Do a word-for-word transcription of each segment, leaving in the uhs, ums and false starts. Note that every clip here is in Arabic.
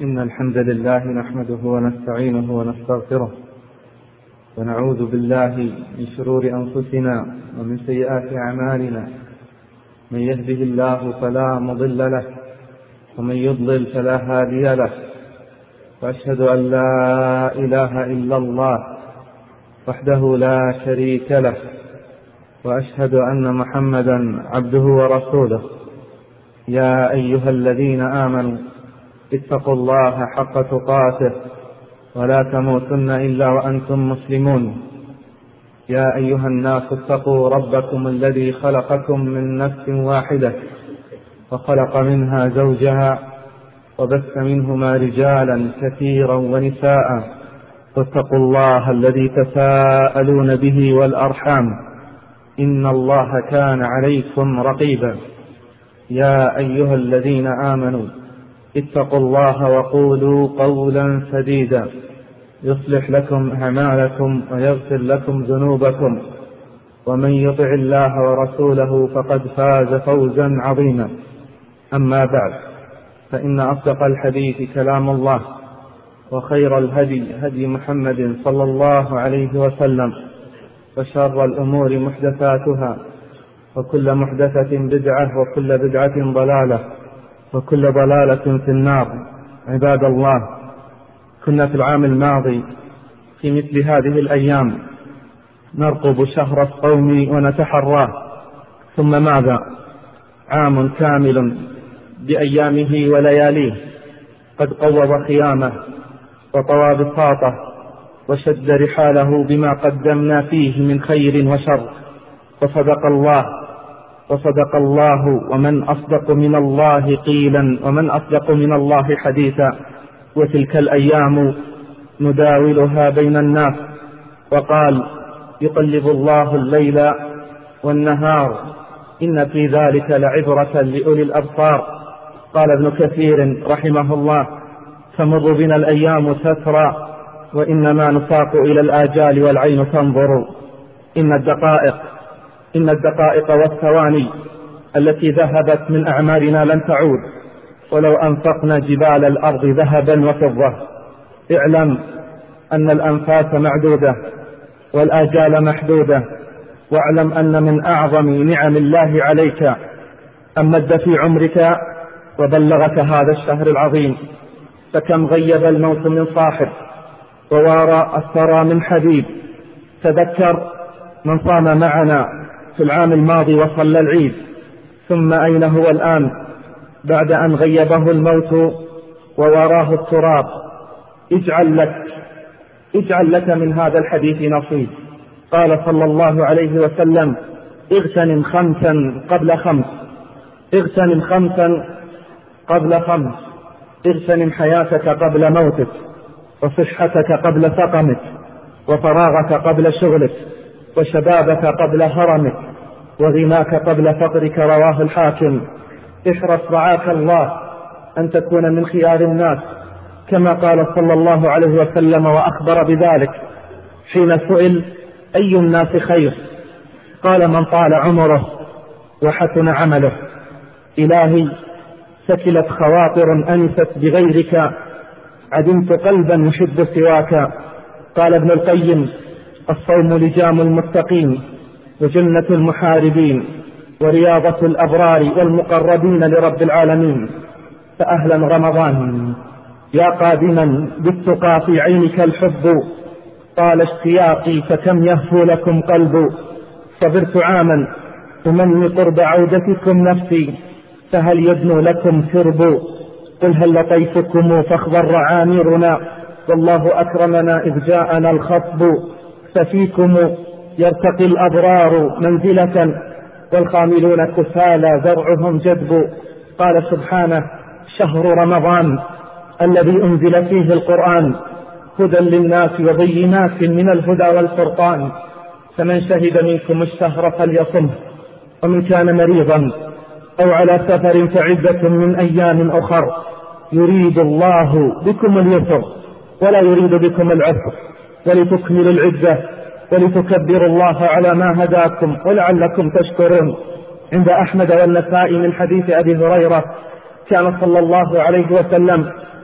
إن الحمد لله نحمده ونستعينه ونستغفره ونعوذ بالله من شرور أنفسنا ومن سيئات أعمالنا. من يهده الله فلا مضل له ومن يضلل فلا هادي له، وأشهد أن لا إله إلا الله وحده لا شريك له، وأشهد أن محمدا عبده ورسوله. يا أيها الذين آمنوا اتقوا الله حق تقاته ولا تموتن إلا وأنتم مسلمون. يا أيها الناس اتقوا ربكم الذي خلقكم من نفس واحدة وخلق منها زوجها وبث منهما رجالا كثيرا ونساء، واتقوا الله الذي تساءلون به والأرحام إن الله كان عليكم رقيبا. يا أيها الذين آمنوا اتقوا الله وقولوا قولا سديدا يصلح لكم أعمالكم ويغفر لكم ذنوبكم، ومن يطع الله ورسوله فقد فاز فوزا عظيما. أما بعد، فإن أصدق الحديث كلام الله، وخير الهدي هدي محمد صلى الله عليه وسلم، وشر الأمور محدثاتها، وكل محدثة بدعة، وكل بدعة ضلالة، وكل ضلالة في النار. عباد الله، كنا في العام الماضي في مثل هذه الأيام نرقب شهر الصوم ونتحراه، ثم ماذا؟ عام كامل بأيامه ولياليه قد قوض خيامه وطوى بساطه وشد رحاله بما قدمنا فيه من خير وشر. وصدق الله وصدق الله ومن أصدق من الله قيلا ومن أصدق من الله حديثا. وتلك الأيام نداولها بين الناس، وقال: يقلب الله الليل والنهار إن في ذلك لعبرة لأولي الأبصار. قال ابن كثير رحمه الله: تمر بنا الأيام تترى وإنما نساق إلى الآجال والعين تنظر. إن الدقائق إن الدقائق والثواني التي ذهبت من أعمارنا لن تعود ولو أنفقنا جبال الأرض ذهبا وفضة. اعلم أن الأنفاس معدودة والآجال محدودة، واعلم أن من أعظم نعم الله عليك أن مد في عمرك وبلغك هذا الشهر العظيم. فكم غيب الموت من صاحب ووارى الثرى من حبيب. تذكر من صام معنا في العام الماضي وصلى العيد، ثم أين هو الآن بعد أن غيبه الموت ووراه التراب؟ اجعل لك اجعل لك من هذا الحديث نصيب. قال صلى الله عليه وسلم: اغتنم خمسا قبل خمس اغتنم خمسا قبل خمس اغتنم حياتك قبل موتك، وصحتك قبل سقمك، وفراغك قبل شغلك، وشبابك قبل هرمك، وغناك قبل فقرك. رواه الحاكم. احرص رعاك الله أن تكون من خيار الناس، كما قال صلى الله عليه وسلم وأخبر بذلك حين سئل: أي الناس خير؟ قال: من طال عمره وحسن عمله. إلهي، سكلت خواطر أنست بغيرك، عدمت قلبا يحب سواك. قال ابن القيم: الصوم لجام المتقين وجنة المحاربين ورياضة الأبرار والمقربين لرب العالمين. فأهلا رمضان يا قادما بالتقى في عينك الحب، طال اشتياقي فكم يهفو لكم قلب. صبرت عاما أمني قرب عودتكم نفسي، فهل يدنو لكم سرب؟ قل هل لطيفكم فاخضر عامرنا، والله أكرمنا إذ جاءنا الخطب. ففيكم يرتقي الأبرار منزلة، والخاملون كسالى زرعهم جدب. قال سبحانه: شهر رمضان الذي أنزل فيه القرآن هدى للناس وبينات من الهدى والفرقان. فمن شهد منكم الشهر فليصمه، ومن كان مريضا أو على سفر فعدة من أيام أخر. يريد الله بكم اليسر ولا يريد بكم العسر، ولتكملوا العدة ولتكبروا الله على ما هداكم ولعلكم تشكرون. عند أحمد والنسائي من حديث أبي هريرة كان صلى الله عليه وسلم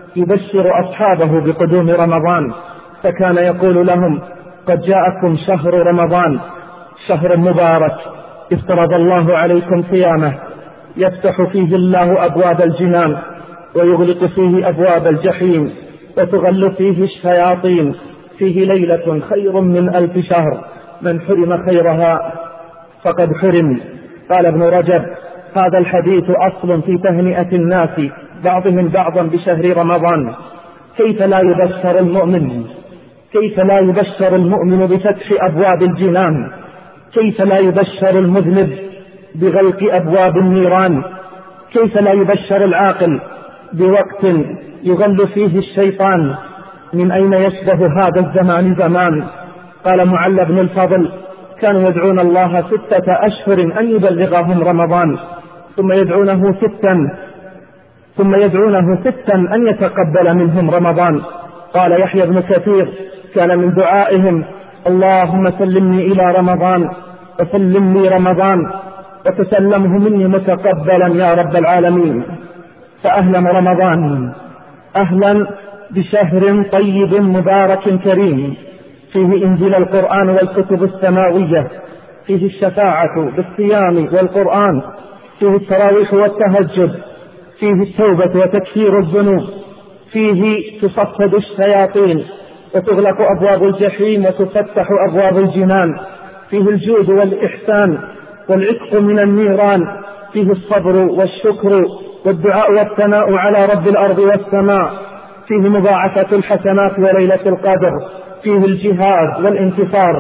يبشر أصحابه بقدوم رمضان، فكان يقول لهم: قد جاءكم شهر رمضان، شهر مبارك افترض الله عليكم صيامه، يفتح فيه الله أبواب الجنان ويغلق فيه أبواب الجحيم وتغل فيه الشياطين، فيه ليلة خير من ألف شهر، من حرم خيرها فقد حرم. قال ابن رجب: هذا الحديث أصل في تهنئة الناس بعضهم بعضا بشهر رمضان. كيف لا يبشر المؤمن كيف لا يبشر المؤمن بفتح أبواب الجنان؟ كيف لا يبشر المذنب بغلق أبواب النيران؟ كيف لا يبشر العاقل بوقت يغل فيه الشيطان؟ من أين يشبه هذا الزمان زمان؟ قال معل بن الفضل: كانوا يدعون الله ستة أشهر أن يبلغهم رمضان، ثم يدعونه ستا ثم يدعونه ستا أن يتقبل منهم رمضان. قال يحيى بن كثير: كان من دعائهم: اللهم سلمني إلى رمضان وسلم لي رمضان وتسلمه مني متقبلا يا رب العالمين. فأهلا رمضان، أهلا بشهر طيب مبارك كريم، فيه إنزل القرآن والكتب السماوية، فيه الشفاعة بالصيام والقرآن، فيه التراويح والتهجد، فيه التوبة وتكفير الذنوب، فيه تصفد الشياطين وتغلق أبواب الجحيم وتفتح أبواب الجنان، فيه الجود والإحسان والعتق من النيران، فيه الصبر والشكر والدعاء والثناء على رب الأرض والسماء، فيه مضاعفة الحسنات وليلة القدر، فيه الجهاد والانتصار.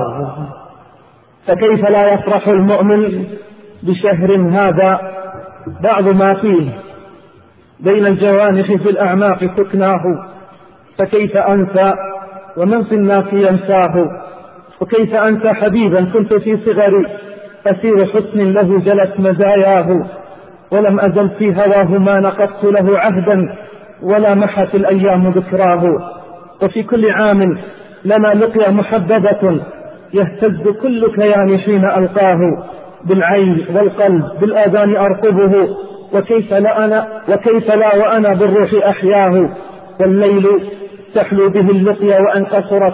فكيف لا يفرح المؤمن بشهر هذا؟ بعض ما فيه بين الجوانح في الأعماق سكناه، فكيف أنسى ومن في الناس ينساه؟ وكيف أنسى حبيبا كنت في صغري أسير حسن له جلت مزاياه، ولم أزل في هواه ما نقضت له عهدا ولا محت الأيام ذكراه. وفي كل عام لنا لقيا محببة يهتز كل كيان حين ألقاه، بالعين والقلب بالآذان أرقبه، وكيف لا, أنا وكيف لا وأنا بالروح أحياه. والليل تحلو به اللقيا وأن قصرت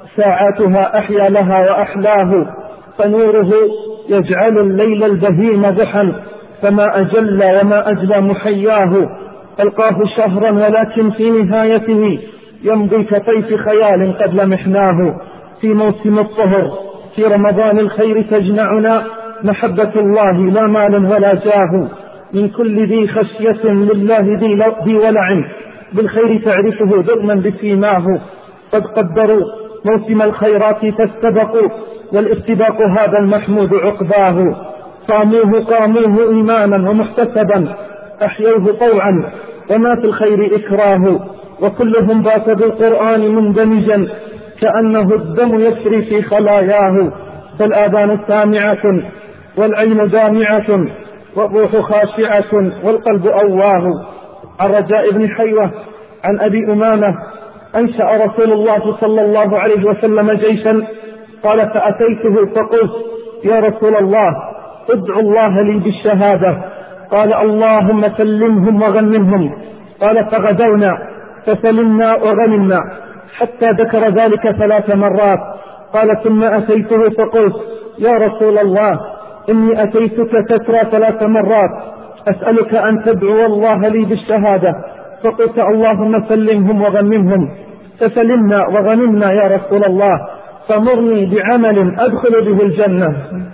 ساعاتها أحيا لها وأحلاه، فنوره يجعل الليل البهيم ضحا، فما أجل وما أجلى محياه. ألقاه شهرا ولكن في نهايته يمضي كطيف خيال قبل محناه. في موسم الطهر في رمضان الخير تجمعنا محبة الله لا مال ولا جاه، من كل ذي خشية لله ذي ولع بالخير تعرفه درما بسيماه. قد قدروا موسم الخيرات فاستبقوا، والاستباق هذا المحمود عقباه. صاموه قاموه إيمانا ومحتسبا، أحيوه طوعا وما في الخير إكراه. وكلهم بات بالقرآن مندمجا كأنه الدم يسري في خلاياه. فالآذان سامعة والعين دامعة والروح خاشعة والقلب أواه. عن رجاء بن حيوة عن أبي أمامة: أنشأ رسول الله صلى الله عليه وسلم جيشا، قال: فأتيته فقلت: يا رسول الله ادعو الله لي بالشهادة. قال: اللهم سلمهم وغنمهم. قال: فغدونا فسلمنا وغنمنا، حتى ذكر ذلك ثلاث مرات. قال: ثم أتيته فقلت: يا رسول الله إني أتيتك تترى ثلاث مرات أسألك أن تدعو الله لي بالشهادة. فقلت: اللهم سلمهم وغنمهم. فسلمنا وغنمنا يا رسول الله، فمرني بعمل أدخل به الجنة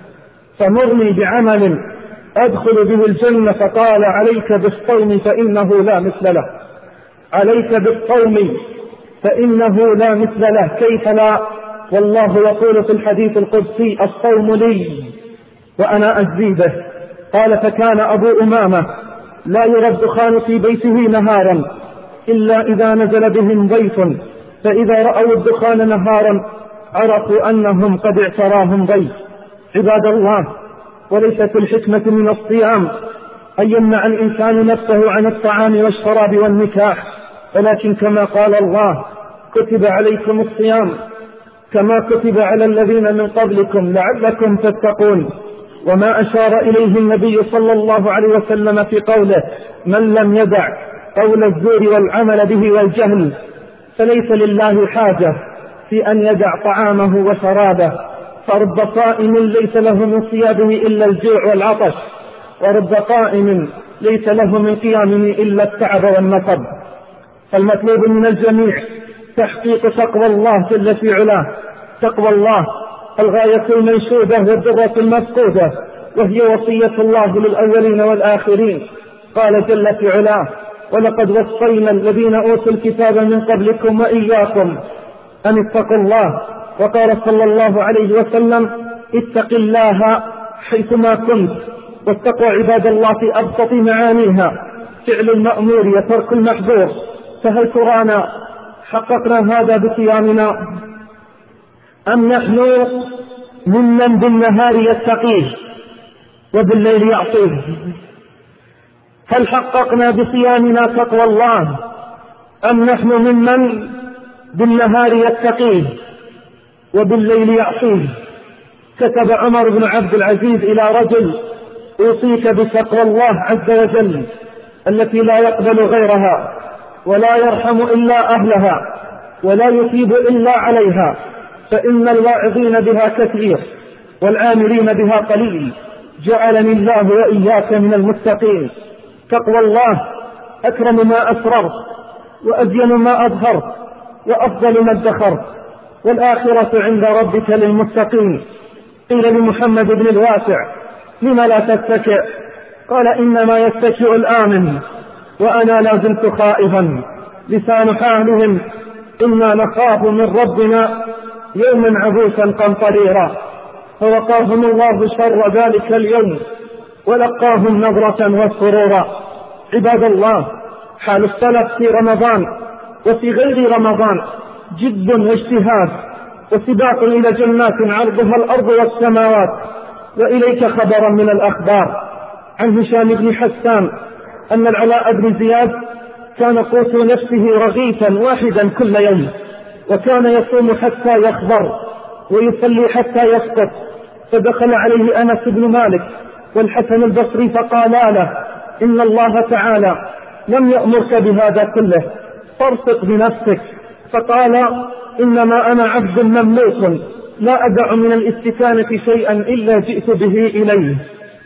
فمرني بعمل أدخل به الجنة. فقال: عليك بالصوم فإنه لا مثل له عليك بالصوم فإنه لا مثل له. كيف لا؟ والله يقول في الحديث القدسي: الصوم لي وأنا أجزي به. قال: فكان أبو أمامة لا يرى الدخان في بيته نهارا إلا إذا نزل بهم ضيف، فإذا رأوا الدخان نهارا عرفوا أنهم قد اعتراهم ضيف. عباد الله، وليست الحكمة من الصيام أن يمنع الإنسان نفسه عن الطعام والشراب والنكاح، ولكن كما قال الله: كتب عليكم الصيام كما كتب على الذين من قبلكم لعلكم تتقون. وما أشار إليه النبي صلى الله عليه وسلم في قوله: من لم يدع قول الزور والعمل به والجهل، فليس لله حاجة في أن يدع طعامه وشرابه، فرب صائم ليس له من صيامه إلا الجوع والعطش، ورب قائم ليس له من قيامه إلا التعب والنصب. فالمطلوب من الجميع تحقيق تقوى الله جل في علاه، تقوى الله الغاية المنشودة والذرة المفقودة، وهي وصية الله للأولين والآخرين. قال جل في علاه: ولقد وصينا الذين أوتوا الكتاب من قبلكم وإياكم أن اتقوا الله. وقال صلى الله عليه وسلم: اتق الله حيثما كنت. واتقوا عباد الله في أبسط معانيها فعل المأمور وترك المحظور. فهل ترانا حققنا هذا بصيامنا، أم نحن ممن بالنهار يتقيه وبالليل يعصيه؟ هل حققنا بصيامنا تقوى الله، أم نحن ممن بالنهار يتقيه وبالليل يعصيه؟ كتب عمر بن عبد العزيز إلى رجل: أوصيك بتقوى الله عز وجل التي لا يقبل غيرها، ولا يرحم إلا أهلها، ولا يثيب إلا عليها، فإن الواعظين بها كثير والعاملين بها قليل. جعلني الله وإياك من المتقين. تقوى الله أكرم ما أسررت، وأزين ما أظهرت، وأفضل ما ادخرت، والآخرة عند ربك للمتقين. قيل لمحمد بن الواسع: لم لا تتكئ؟ قال: إنما يتكئ الآمن، وأنا لا زلت خائفا. لسان حالهم: إنا نخاف من ربنا يوما عبوسا قمطريرا. فوقاهم الله شر ذلك اليوم ولقاهم نظرة وسرورا. عباد الله، حال السلف في رمضان وفي غير رمضان جد واجتهاد وسباق إلى جنات عرضها الأرض والسماوات. وإليك خبرا من الأخبار عن هشام بن حسان أن العلاء بن زياد كان قوت نفسه رغيفا واحدا كل يوم، وكان يصوم حتى يخبر ويصلي حتى يسقط. فدخل عليه أنس بن مالك والحسن البصري فقالا له: إن الله تعالى لم يأمرك بهذا كله، فارفق بنفسك. فقال: إنما أنا عبد مملوك لا أدع من الاستكانة شيئا إلا جئت به إليه.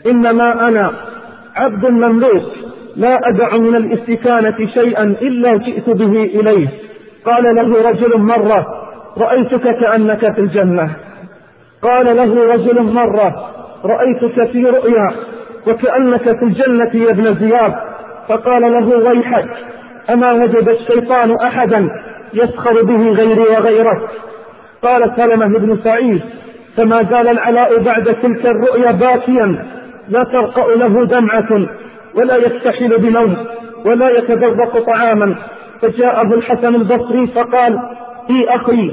إنما أنا عبد مملوك لا أدع من الاستكانة شيئا إلا جئت به إليه. قال له رجل مرة: رأيتك كأنك في الجنة. قال له رجل مرة: رأيتك في رؤيا وكأنك في الجنة يا ابن زياد. فقال له: ويحك، أما وجد الشيطان أحدا يسخر به غيري وغيرك؟ قال سلمة بن سعيد: فما زال العلاء بعد تلك الرؤيا باكيا، لا ترقأ له دمعة، ولا يستحيل بنوم، ولا يتذوق طعاما. فجاءه الحسن البصري فقال: إي أخي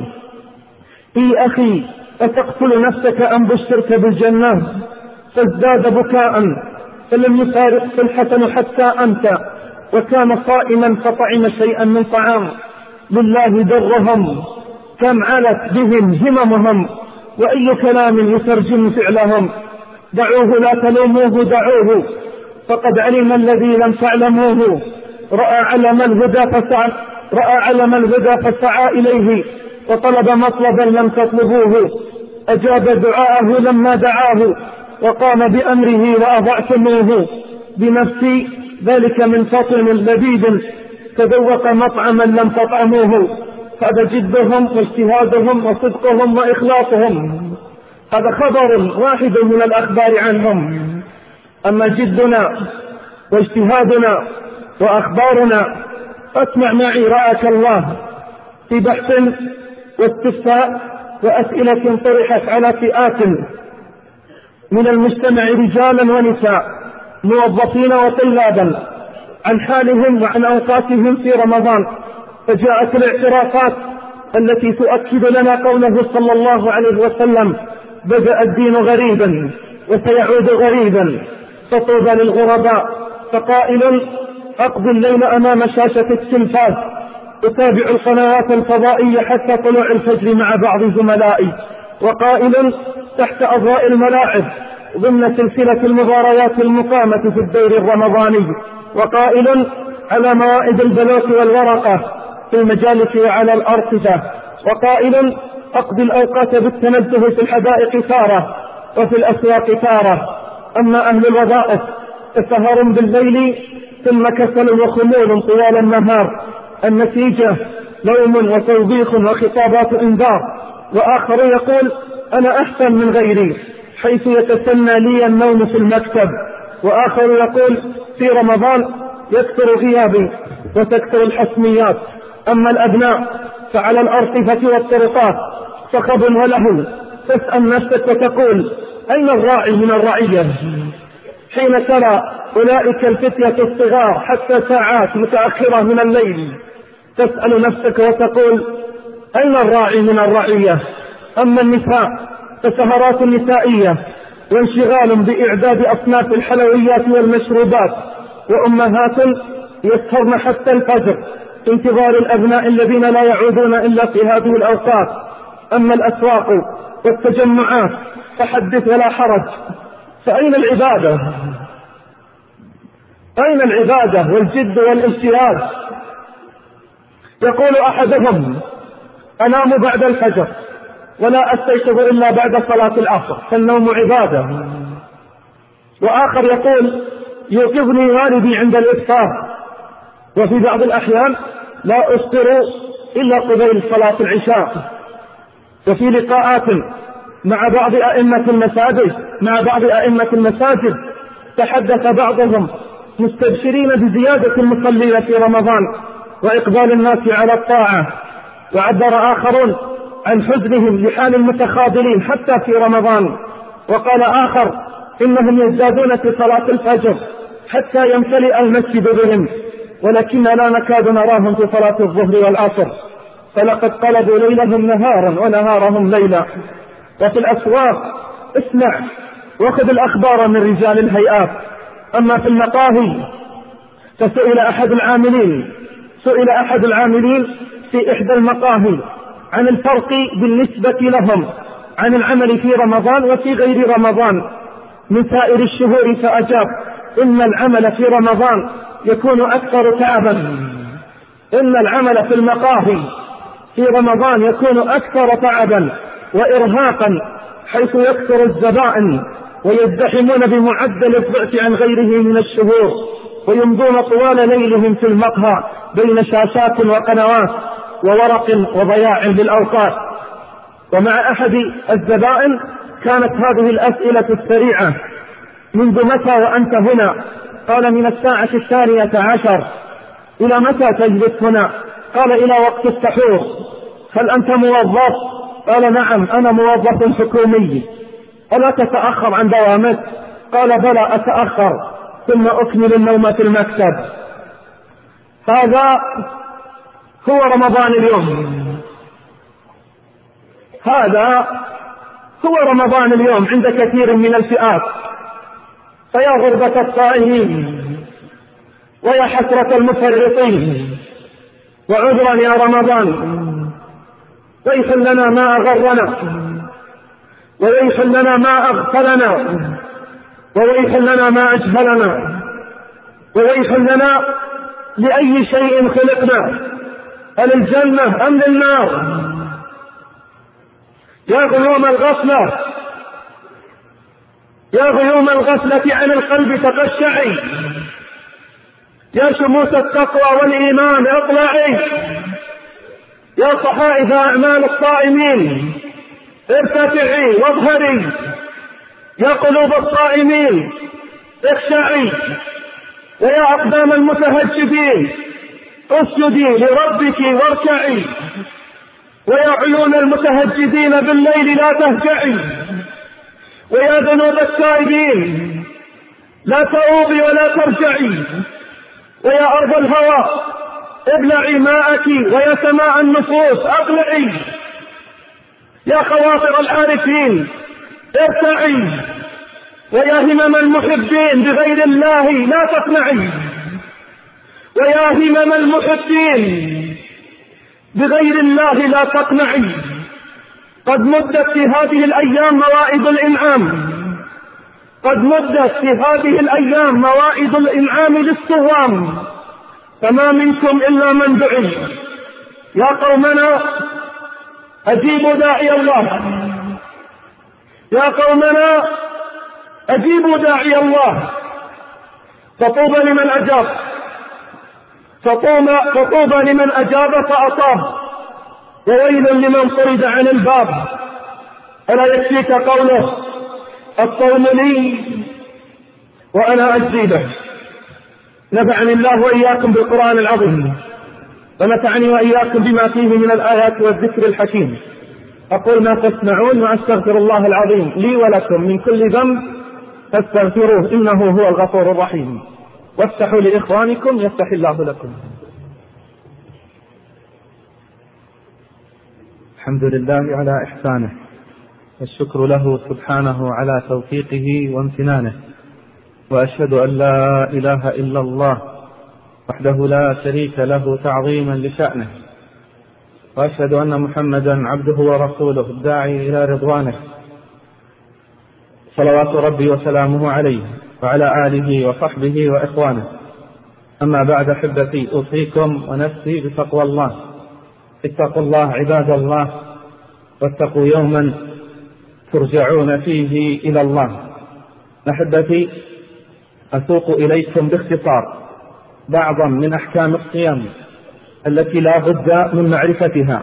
إي أخي أتقتل نفسك أم بشرت بالجنة؟ فازداد بكاء، فلم يفارق الحسن حتى أمسى، وكان صائما فطعم شيئا من طعام. لله درهم، كم علت بهم هممهم، وأي كلام يترجم فعلهم. دعوه لا تلوموه، دعوه فقد علم الذي لم تعلموه. رأى علم الهدى فسعى رأى علم الهدى فسعى إليه، وطلب مطلبا لم تطلبوه. أجاب دعاءه لما دعاه، وقام بأمره وأضعتموه. بنفسي ذلك من فطن لبيد، تذوق مطعما لم تطعموه. هذا جدهم واجتهادهم وصدقهم وإخلاصهم. هذا خبر واحد من الأخبار عنهم. أما جدنا واجتهادنا وأخبارنا فاسمع معي رعاك الله في بحث واستفتاء وأسئلة طرحت على فئات من المجتمع رجالا ونساء موظفين وطلابا عن حالهم وعن أوقاتهم في رمضان. فجاءت الاعترافات التي تؤكد لنا قوله صلى الله عليه وسلم: بدأ الدين غريبا وسيعود غريبا، فطوبى للغرباء. فقائل: أقضي الليل أمام شاشة التلفاز أتابع القنوات الفضائية حتى طلوع الفجر مع بعض زملائي. وقائل: تحت أضواء الملاعب ضمن سلسلة المباريات المقامة في الدور الرمضاني. وقائل: على موائد البلوط والورقة في المجالس وعلى الأرصفة، وقائل أقضي الأوقات بالتنزه في الحدائق تارة وفي الأسواق تارة. أما أهل الوظائف فسهر بالليل ثم كسل وخمول طوال النهار، النتيجة نوم وتوبيخ وخطابات إنذار. وآخر يقول أنا أحسن من غيري حيث يتسنى لي النوم في المكتب. وآخر يقول في رمضان يكثر غيابي وتكثر الحسميات. أما الأبناء فعلى الأرصفة والطرقات صخب ولهو، تسأل نفسك وتقول أين الراعي من الرعية حين ترى أولئك الفتية الصغار حتى ساعات متأخرة من الليل؟ تسأل نفسك وتقول أين الراعي من الرعية؟ أما النساء فسهرات نسائية وانشغال بإعداد أصناف الحلويات والمشروبات، وأمهات يسهرن حتى الفجر في انتظار الأبناء الذين لا يعودون إلا في هذه الأوقات. أما الأسواق والتجمعات فحدث ولا حرج، فأين العبادة؟ أين العبادة والجد والاجتهاد؟ يقول أحدهم أنام بعد الفجر ولا أستيقظ إلا بعد صلاة العصر، فالنوم عبادة. وآخر يقول يوقظني والدي عند الإفطار، وفي بعض الأحيان لا أفطر إلا قبيل صلاة العشاء. وفي لقاءات مع بعض أئمة المساجد مع بعض أئمة المساجد تحدث بعضهم مستبشرين بزيادة المصلين في رمضان وإقبال الناس على الطاعة، وعبر آخرون عن حزنهم لحال المتخاذلين حتى في رمضان. وقال آخر إنهم يزدادون في صلاة الفجر حتى يمتلئ المسجد بهم، ولكننا لا نكاد نراهم في صلاة الظهر والعصر، فلقد قلبوا ليلهم نهارا ونهارهم ليلا. وفي الأسواق اسمع واخذ الأخبار من رجال الهيئات. أما في المقاهي فسئل أحد العاملين سئل أحد العاملين في إحدى المقاهي عن الفرق بالنسبة لهم عن العمل في رمضان وفي غير رمضان من سائر الشهور، فأجاب إن العمل في رمضان يكون أكثر تعبا إن العمل في المقاهي في رمضان يكون أكثر تعبا وإرهاقا، حيث يكثر الزبائن ويزدحمون بمعدل الضعف عن غيره من الشهور، ويمضون طوال ليلهم في المقهى بين شاشات وقنوات وورق وضياع للأوقات. ومع أحد الزبائن كانت هذه الأسئلة السريعة: منذ متى وأنت هنا؟ قال من الساعة الثانية عشر. إلى متى تجلس هنا؟ قال إلى وقت السحور. هل أنت موظف؟ قال نعم أنا موظف حكومي. ألا تتأخر عن دوامك؟ قال بلى أتأخر ثم أكمل النوم في المكتب. هذا هو رمضان اليوم هذا هو رمضان اليوم عند كثير من الفئات. فيا غربة الصائمين ويا حسرة المفرطين، وعذرا يا رمضان، ويح لنا ما أغرنا، ويح لنا ما أغفلنا، ويح لنا ما أجهلنا، ويح لنا لأي شيء خلقنا، أللجنة أم للنار؟ يا غيوم الغفلة يا غيوم الغفلة عن القلب تقشعي، يا شموس التقوى والإيمان اطلعي، يا صحائف أعمال الصائمين ارتفعي واظهري، يا قلوب الصائمين اخشعي، ويا أقدام المتهجدين اسجدي لربك واركعي، ويا عيون المتهجدين بالليل لا تهجعي، ويا ذنوب التائبين لا تؤوبي ولا ترجعي، ويا أرض الهوى ابلعي ماءك، ويا سماء النفوس أقلعي، يا خواطر العارفين ارتعي، ويا همم المحبين بغير الله لا تقنعي، ويا همم المحبين بغير الله لا تقنعي. قد مدت في هذه الأيام موائد الإنعام قد مدت في هذه الأيام موائد الإنعام للصوام، فما منكم إلا من دعي. يا قومنا أجيبوا داعي الله، يا قومنا أجيبوا داعي الله، فطوبى لمن أجاب، فطوبى, فطوبى لمن أجاب فأطاب، وويل لمن طرد عن الباب. ألا يكفيك قوله الصوم لي وأنا أجزي به. نفعني الله وإياكم بالقرآن العظيم، ونفعني وإياكم بما فيه من الآيات والذكر الحكيم. أقول ما تسمعون وأستغفر الله العظيم لي ولكم من كل ذنب فاستغفروه إنه هو الغفور الرحيم. وافتحوا لإخوانكم يفتح الله لكم. الحمد لله على إحسانه، والشكر له سبحانه على توفيقه وامتنانه، وأشهد أن لا إله إلا الله وحده لا شريك له تعظيما لشأنه، وأشهد أن محمدا عبده ورسوله الداعي إلى رضوانه، صلوات ربي وسلامه عليه وعلى آله وصحبه وإخوانه. أما بعد أحبتي، أوصيكم ونفسي بتقوى الله. اتقوا الله عباد الله، واتقوا يوما ترجعون فيه إلى الله. أحبتي، أسوق إليكم باختصار بعضا من أحكام الصيام التي لا بد من معرفتها.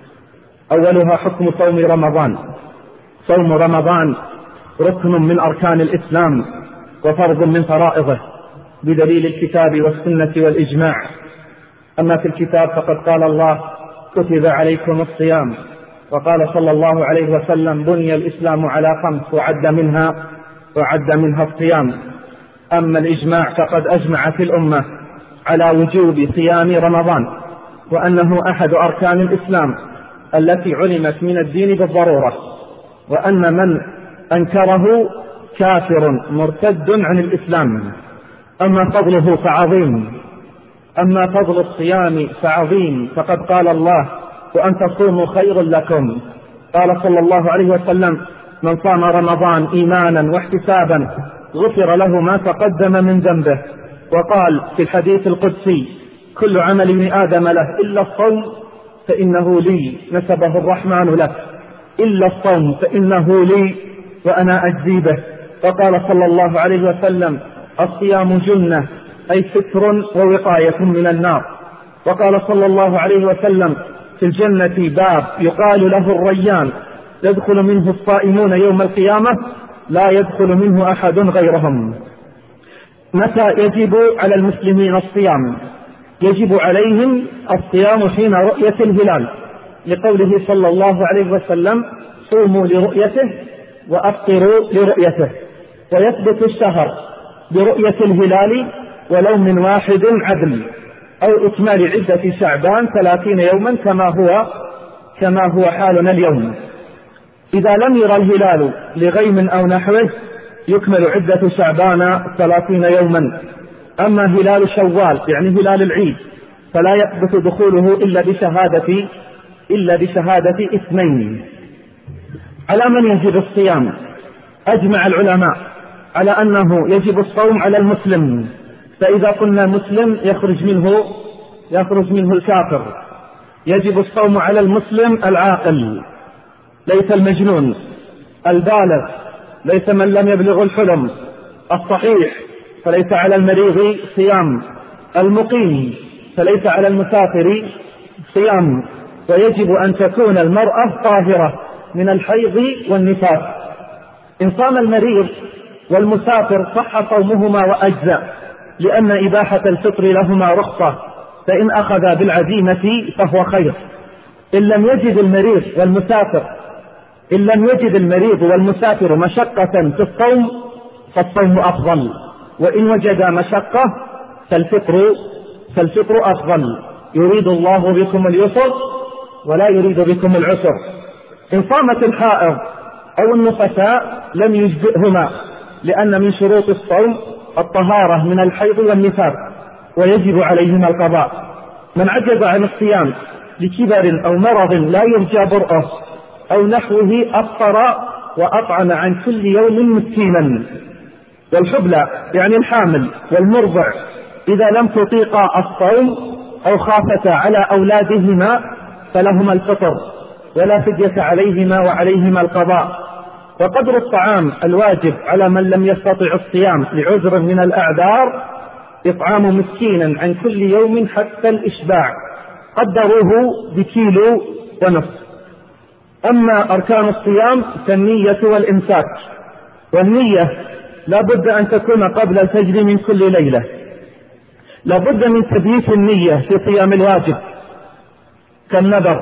أولها حكم صوم رمضان. صوم رمضان ركن من أركان الإسلام وفرض من فرائضه بدليل الكتاب والسنة والإجماع. أما في الكتاب فقد قال الله كتب عليكم الصيام، وقال صلى الله عليه وسلم بني الإسلام على خمس وعد منها وعد منها الصيام. أما الإجماع فقد أجمعت الأمة على وجوب صيام رمضان، وأنه أحد أركان الإسلام التي علمت من الدين بالضرورة، وأن من أنكره كافر مرتد عن الإسلام. أما فضله فعظيم، أما فضل الصيام فعظيم، فقد قال الله وأن تصوموا خير لكم. قال صلى الله عليه وسلم من صام رمضان إيمانا واحتسابا غفر له ما تقدم من ذنبه. وقال في الحديث القدسي كل عمل ابن آدم له إلا الصوم فإنه لي، نسبه الرحمن له، إلا الصوم فإنه لي وأنا أجزي به. وقال صلى الله عليه وسلم الصيام جنة، أي ستر ووقاية من النار. وقال صلى الله عليه وسلم في الجنة باب يقال له الريان يدخل منه الصائمون يوم القيامة لا يدخل منه أحد غيرهم. متى يجب على المسلمين الصيام؟ يجب عليهم الصيام حين رؤية الهلال، لقوله صلى الله عليه وسلم صوموا لرؤيته وأفطروا لرؤيته. ويثبت الشهر برؤية الهلال ولو من واحد عدل، أو إكمال عدة شعبان ثلاثين يوما كما هو كما هو حالنا اليوم. إذا لم يرى الهلال لغيم أو نحوه يكمل عدة شعبان ثلاثين يوما. أما هلال شوال يعني هلال العيد فلا يثبت دخوله إلا بشهادة إلا بشهادة اثنين. على من يجب الصيام؟ أجمع العلماء على أنه يجب الصوم على المسلم، فإذا قلنا مسلم يخرج منه يخرج منه الكافر. يجب الصوم على المسلم العاقل، ليس المجنون، البالغ ليس من لم يبلغ الحلم، الصحيح فليس على المريض صيام، المقيم فليس على المسافر صيام. ويجب أن تكون المرأة طاهرة من الحيض والنفاس. إن صام المريض والمسافر صح صومهما وأجزأ، لأن إباحة الفطر لهما رخصة، فإن أخذ بالعزيمة فهو خير. إن لم يجد المريض والمسافر إن لم يجد المريض والمسافر مشقة في الصوم فالصوم أفضل، وإن وجد مشقة فالفطر فالفطر أفضل. يريد الله بكم اليسر ولا يريد بكم العسر. إن صامت الحائض أو النفساء لم يجزئهما، لأن من شروط الصوم الطهارة من الحيض والنفاس، ويجب عليهما القضاء. من عجز عن الصيام لكبر أو مرض لا يرجى برؤه أو نحوه أفطر وأطعم عن كل يوم مسكينا. والحبلى يعني الحامل والمرضع إذا لم تطيقا الصوم أو خافتا على أولادهما فلهما الفطر ولا فدية عليهما وعليهما القضاء. وقدر الطعام الواجب على من لم يستطع الصيام لعذر من الأعذار إطعام مسكينا عن كل يوم حتى الإشباع، قدروه بكيلو ونصف. أما أركان الصيام فالنية والإمساك، والنية لا بد أن تكون قبل الفجر من كل ليلة، لا بد من تبييت النية في صيام الواجب كالنذر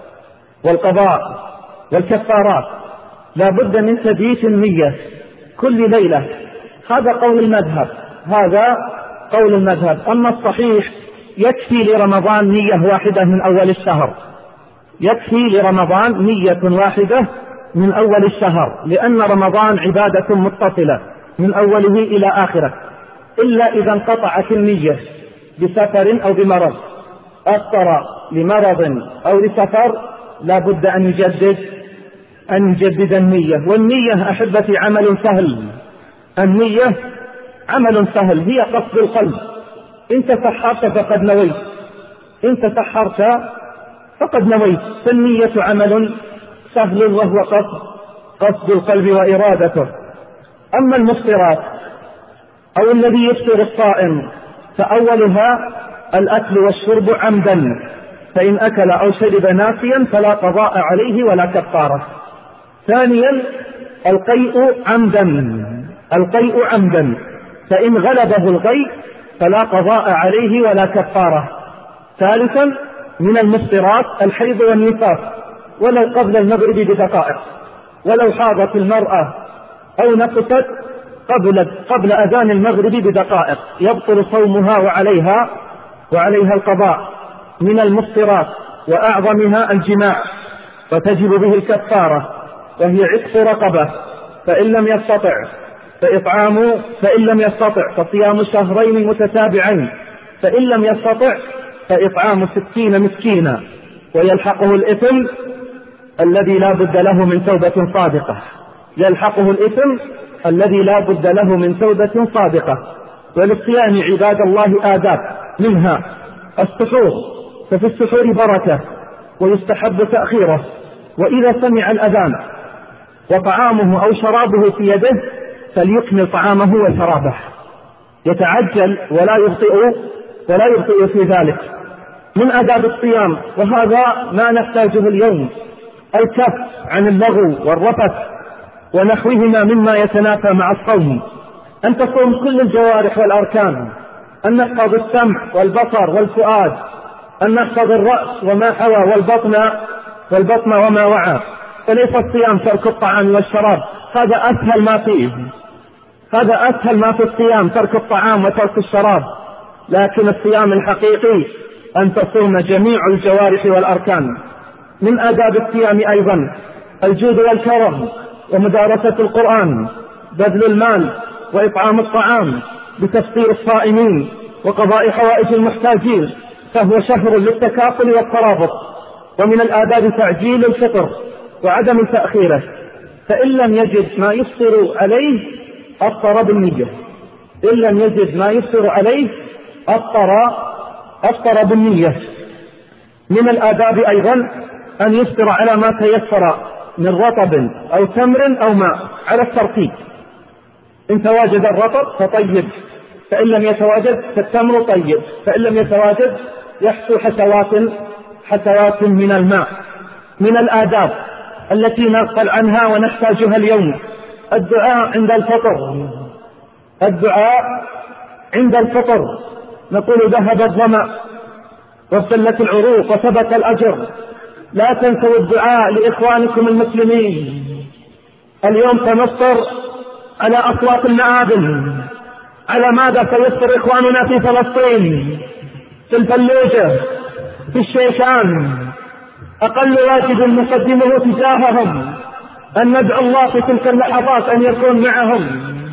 والقضاء والكفارات، لا بد من تبييت النية كل ليلة. هذا قول المذهب، هذا قول المذهب. أما الصحيح يكفي لرمضان نية واحدة من أول الشهر، يكفي لرمضان نية واحدة من أول الشهر، لأن رمضان عبادة متصلة من أوله إلى آخره، إلا إذا انقطعت النية بسفر أو بمرض، أفطر لمرض أو لسفر لا بد أن يجدد أن يجدد النية. والنية أحبتي عمل سهل، النية عمل سهل، هي قصد القلب. إن تسحرت فقد نويت، إن تسحرت فقد نويت. فالنية عمل سهل وهو قصد قصد القلب وإرادته. أما المفطرات أو الذي يفطر الصائم فأولها الأكل والشرب عمدا، فإن أكل أو شرب ناسيا فلا قضاء عليه ولا كفارة. ثانيا القيء عمدا، القيء عمدا، فإن غلبه القيء فلا قضاء عليه ولا كفارة. ثالثا من المفطرات الحيض والنفاس، ولو قبل المغرب بدقائق، ولو حاضت المرأة أو نفست قبل قبل أذان المغرب بدقائق يبطل صومها وعليها وعليها القضاء. من المفطرات وأعظمها الجماع، وتجب به الكفارة، وهي عتق رقبة، فإن لم يستطع فإطعام فإن لم يستطع فصيام شهرين متتابعين، فإن لم يستطع فإطعام ستين مسكينا، ويلحقه الإثم الذي لا بد له من توبة صادقة، يلحقه الإثم الذي لا بد له من توبة صادقة. وللصيام عباد الله آداب، منها السحور، ففي السحور بركة ويستحب تأخيره، وإذا سمع الأذان وطعامه أو شرابه في يده فليكمل طعامه وشرابه، يتعجل ولا يبطئ ولا يبطئ في ذلك. من آداب الصيام، وهذا ما نحتاجه اليوم، الكف عن اللغو والرفث ونحوهما مما يتنافى مع الصوم، أن تصوم كل الجوارح والأركان، أن نحفظ السمع والبصر والفؤاد، أن نحفظ الرأس وما حوى والبطن والبطن وما وعى. فليس الصيام ترك الطعام والشراب، هذا أسهل ما فيه، هذا أسهل ما في الصيام ترك الطعام وترك الشراب، لكن الصيام الحقيقي أن تصوم جميع الجوارح والأركان. من آداب الصيام أيضا الجود والكرم ومدارسة القرآن، بذل المال وإطعام الطعام بتفطير الصائمين وقضاء حوائج المحتاجين، فهو شهر للتكافل والترابط. ومن الآداب تعجيل الفطر وعدم تأخيره، فإن لم يجد ما يفطر عليه أفطر بالنية، إن لم يجد ما يفطر عليه أفطر أفطر بالنية. من الآداب أيضا أن يفطر على ما تيسر من رطب أو تمر أو ماء على الترتيب، إن تواجد الرطب فطيب، فإن لم يتواجد فالتمر طيب، فإن لم يتواجد يحصل حسوات حسوات من الماء. من الآداب التي نغفل عنها ونحتاجها اليوم الدعاء عند الفطر، الدعاء عند الفطر. نقول ذهب الظمأ وابتلت العروق وثبت الأجر، لا تنسوا الدعاء لإخوانكم المسلمين. اليوم تمطر على أصوات المآذن، على ماذا سيفطر إخواننا في فلسطين، في الفلوجة، في الشيشان؟ أقل واجب نقدمه تجاههم أن ندعو الله في تلك اللحظات أن يكون معهم،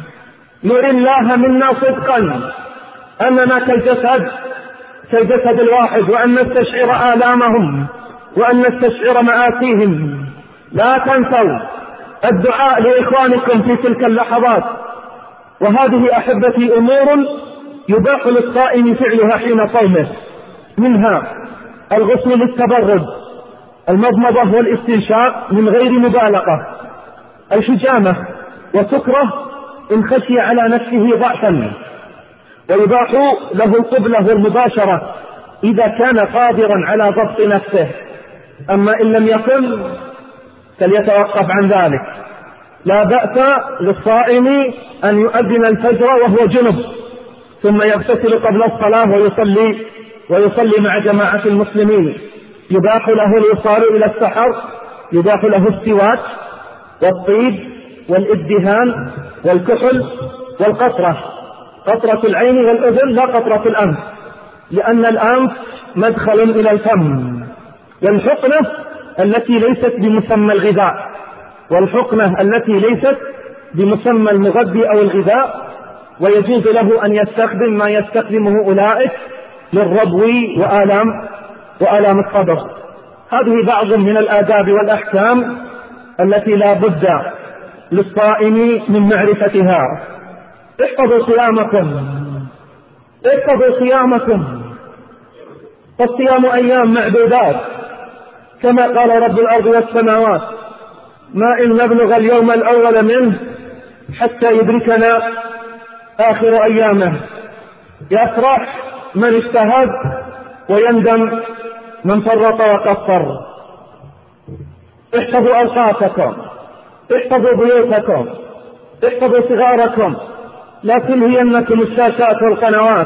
نري الله منا صدقا أننا كالجسد كالجسد الواحد، وأن نستشعر آلامهم وأن نستشعر مآسيهم. لا تنسوا الدعاء لإخوانكم في تلك اللحظات. وهذه أحبتي أمور يباح للصائم فعلها حين صومه، منها الغسل للتبرد، المضمضة والاستنشاق من غير مبالغة، الحجامة، وتكره إن خشي على نفسه ضعفا، ويباح له القبلة والمباشرة إذا كان قادرا على ضبط نفسه، أما إن لم يكن فليتوقف عن ذلك. لا بأس للصائم أن يؤذن الفجر وهو جنب ثم يغتسل قبل الصلاة ويصلي ويصلي مع جماعة المسلمين. يباح له الوصال إلى السحر، يباح له السواك والطيب والإدهان والكحل والقطرة، قطرة العين والأذن لا قطرة الأنف، لأن الأنف مدخل إلى الفم، والحقنة التي ليست بمسمى الغذاء، والحقنة التي ليست بمسمى المغذي أو الغذاء، ويجوز له أن يستخدم ما يستخدمه أولئك للربو وآلام وآلام الصدر. هذه بعض من الآداب والأحكام التي لا بد للصائم من معرفتها. احفظوا صيامكم، احفظوا صيامكم، فالصيام أيام معدودات كما قال رب الأرض والسماوات: ما إن نبلغ اليوم الأول منه حتى يدركنا آخر أيامه. يفرح من اجتهد ويندم من فرط وقصر. احفظوا أوقاتكم، احفظوا بيوتكم، احفظوا صغاركم، لا تلهينكم الشاشات والقنوات،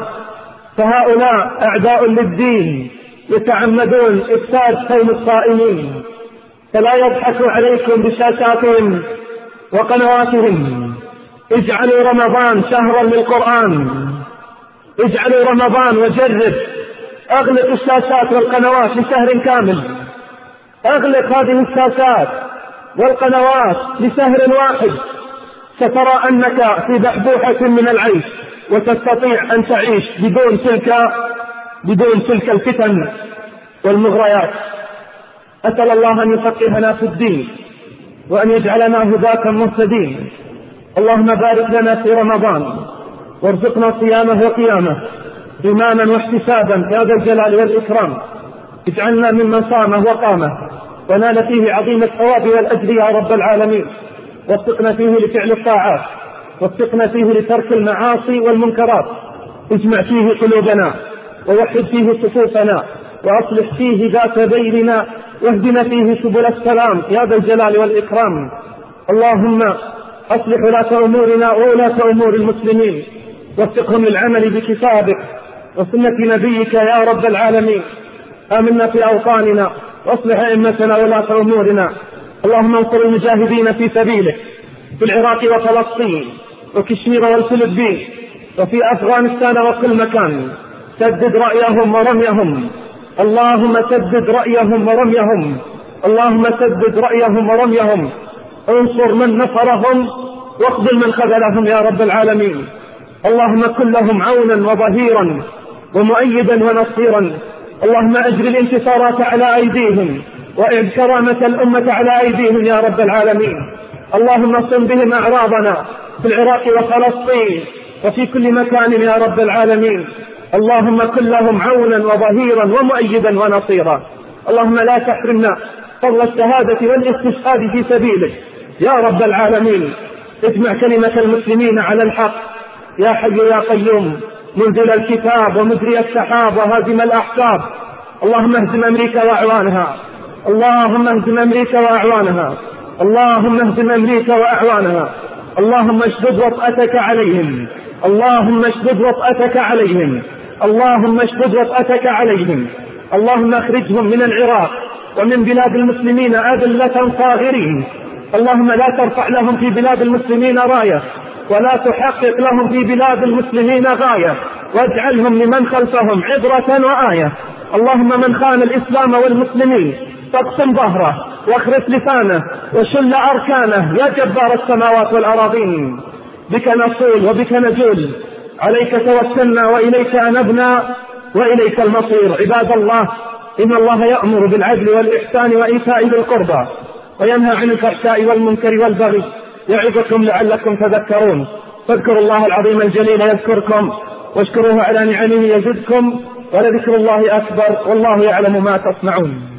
فهؤلاء أعداء للدين يتعمدون إفساد صوم الصائمين، فلا يضحكوا عليكم بشاشاتهم وقنواتهم. اجعلوا رمضان شهرا للقرآن، اجعلوا رمضان وجرب، اغلق الشاشات والقنوات لشهر كامل، اغلق هذه الشاشات والقنوات لشهر واحد، سترى أنك في بحبوحة من العيش وتستطيع أن تعيش بدون تلك بدون تلك الفتن والمغريات. أسأل الله أن يفقهنا في الدين وأن يجعلنا هداة مهتدين. اللهم بارك لنا في رمضان وارزقنا صيامه وقيامه إيمانا واحتسابا يا ذا الجلال والإكرام. اجعلنا ممن صامه وقامه ونال فيه عظيم الثواب والأجر يا رب العالمين. وفقنا فيه لفعل الطاعات، وفقنا فيه لترك المعاصي والمنكرات. اجمع فيه قلوبنا ووحد فيه صفوفنا وأصلح فيه ذات بيننا، واهدنا فيه سبل السلام يا ذا الجلال والإكرام. اللهم أصلح ولاة أمورنا وولاة أمور المسلمين، وفقهم للعمل بكتابك وسنة نبيك يا رب العالمين. آمنا في أوطاننا واصلح أئمتنا ولاة أمورنا. اللهم انصر المجاهدين في سبيلك في العراق وفلسطين وكشمير والفلبين وفي أفغانستان وكل مكان. سدد رأيهم ورميهم، اللهم سدد رأيهم ورميهم، اللهم سدد رأيهم ورميهم. انصر من نصرهم واخذل من خذلهم يا رب العالمين. اللهم كن لهم عونا وظهيرا ومؤيدا ونصيرا. اللهم أجر الانتصارات على أيديهم وإعد كرامة الأمة على أيديهم يا رب العالمين. اللهم صن بهم أعراضنا في العراق وفلسطين وفي كل مكان يا رب العالمين. اللهم كن لهم عونا وظهيرا ومؤيدا ونصيرا. اللهم لا تحرمنا فضل الشهادة والاستشهاد في سبيلك يا رب العالمين. اجمع كلمة المسلمين على الحق يا حي يا قيوم، منزل الكتاب ومجري السحاب وهازم الأحزاب. اللهم اهزم أمريكا وأعوانها، اللهم اهزم أمريكا وأعوانها، اللهم اهزم أمريكا وأعوانها. اللهم اشدد وطأتك عليهم، اللهم اشدد وطأتك عليهم، اللهم اشدد وطأتك عليهم. اللهم اخرجهم من العراق ومن بلاد المسلمين أذلة صاغرين. اللهم لا ترفع لهم في بلاد المسلمين راية ولا تحقق لهم في بلاد المسلمين غاية، واجعلهم لمن خلفهم عبرة وآية. اللهم من خان الإسلام والمسلمين فاقسم ظهره واخرس لسانه وشل أركانه يا جبار السماوات والأراضين. بك نصول وبك نجول، عليك توكلنا وإليك أنبنا وإليك المصير. عباد الله، إن الله يأمر بالعدل والإحسان وإيتاء ذي القربى وينهى عن الفحشاء والمنكر والبغي، يعظكم لعلكم تذكرون. فاذكروا الله العظيم الجليل يذكركم، واشكروه على نعمه يزدكم، ولذكر الله أكبر، والله يعلم ما تصنعون.